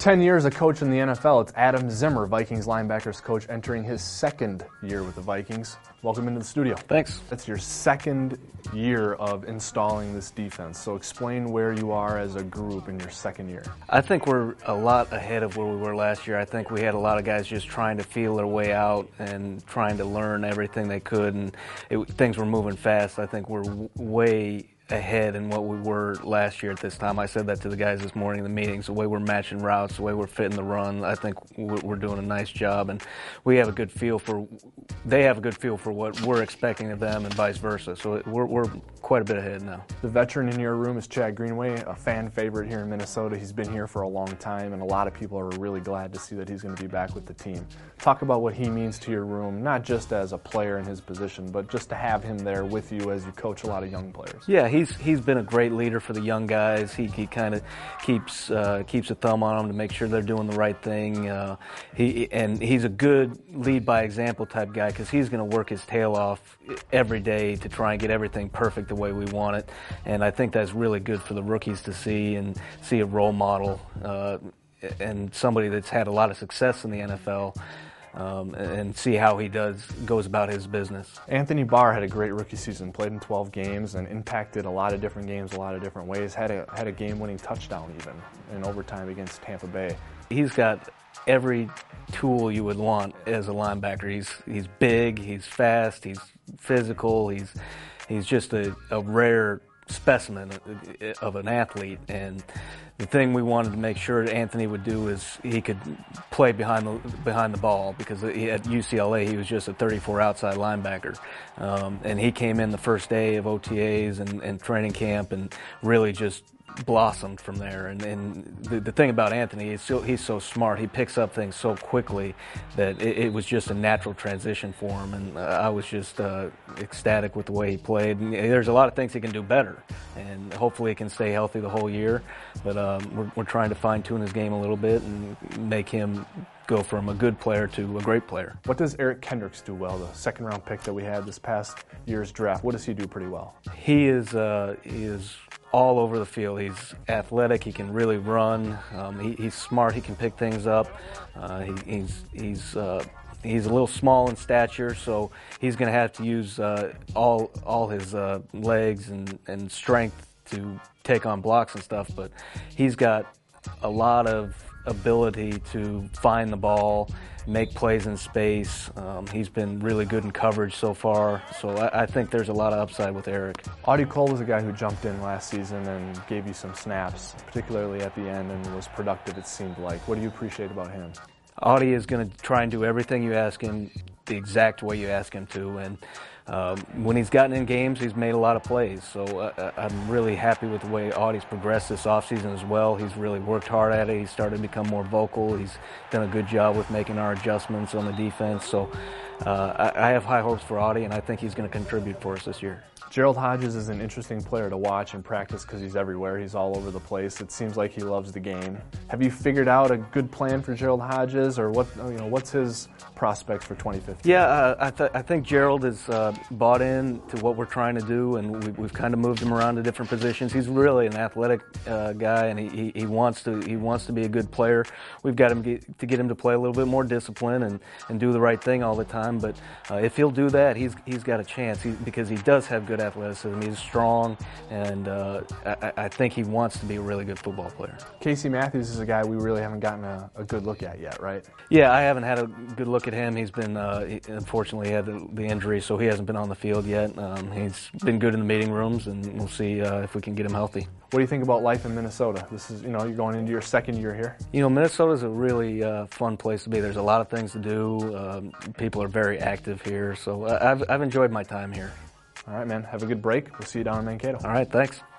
10 years a coach in the NFL, it's Adam Zimmer, Vikings linebackers coach, entering his second year with the Vikings. Welcome into the studio. Thanks. That's your second year of installing this defense. So explain where you are as a group in your second year. I think we're a lot ahead of where we were last year. I think we had a lot of guys just trying to feel their way out and trying to learn everything they could, and things were moving fast. I think we're way ahead in what we were last year at this time. I said that to the guys this morning in the meetings. The way we're matching routes, the way we're fitting the run, I think we're doing a nice job, and we have a good feel for. They have a good feel for what we're expecting of them, and vice versa. So we're quite a bit ahead now. The veteran in your room is Chad Greenway, a fan favorite here in Minnesota. He's been here for a long time, and a lot of people are really glad to see that he's going to be back with the team. Talk about what he means to your room, not just as a player in his position, but just to have him there with you as you coach a lot of young players. Yeah, he's been a great leader for the young guys. He kind of keeps a thumb on them to make sure they're doing the right thing. He's a good lead by example type guy, because he's going to work his tail off every day to try and get everything perfect the way we want it. And I think that's really good for the rookies to see, and see a role model and somebody that's had a lot of success in the NFL. And see how he goes about his business. Anthony Barr had a great rookie season, played in 12 games and impacted a lot of different games a lot of different ways, had a game-winning touchdown even in overtime against Tampa Bay. He's got every tool you would want as a linebacker. He's big, he's fast, he's physical, he's just a rare specimen of an athlete. And the thing we wanted to make sure Anthony would do is he could play behind the ball, because at UCLA he was just a 34 outside linebacker, and he came in the first day of OTAs and training camp and really just blossomed from there. And the thing about Anthony is he's so smart. He picks up things so quickly that it was just a natural transition for him, and I was just ecstatic with the way he played. And there's a lot of things he can do better, and hopefully he can stay healthy the whole year, but we're trying to fine-tune his game a little bit and make him go from a good player to a great player. What does Eric Kendricks do well, the second-round pick that we had this past year's draft? What does he do pretty well? He is all over the field. He's athletic. He can really run. He's smart. He can pick things up. He's a little small in stature, so he's going to have to use all his legs and strength to take on blocks and stuff. But he's got a lot of ability to find the ball, make plays in space. He's been really good in coverage so far, so I think there's a lot of upside with Eric. Audie Cole was a guy who jumped in last season and gave you some snaps, particularly at the end, and was productive, it seemed like. What do you appreciate about him? Audie is going to try and do everything you ask him the exact way you ask him to, and when he's gotten in games, he's made a lot of plays. So I'm really happy with the way Audie's progressed this offseason as well. He's really worked hard at it. He's started to become more vocal. He's done a good job with making our adjustments on the defense. So I have high hopes for Audie, and I think he's going to contribute for us this year. Gerald Hodges is an interesting player to watch in practice because he's everywhere. He's all over the place. It seems like he loves the game. Have you figured out a good plan for Gerald Hodges, or what's his prospects for 2015? Yeah, I think Gerald has bought in to what we're trying to do, and we've kind of moved him around to different positions. He's really an athletic guy, and he wants to be a good player. We've got to get him to play a little bit more discipline and do the right thing all the time. But if he'll do that, he's got a chance, because he does have good athleticism. He's strong, and I think he wants to be a really good football player. Casey Matthews is a guy we really haven't gotten a good look at yet, right? Yeah, I haven't had a good look at him. He's been, unfortunately, had the injury, so he hasn't been on the field yet. He's been good in the meeting rooms, and we'll see if we can get him healthy. What do you think about life in Minnesota? This is, you're going into your second year here. Minnesota's a really fun place to be. There's a lot of things to do. People are very active here, so I've enjoyed my time here. All right, man. Have a good break. We'll see you down in Mankato. All right, thanks.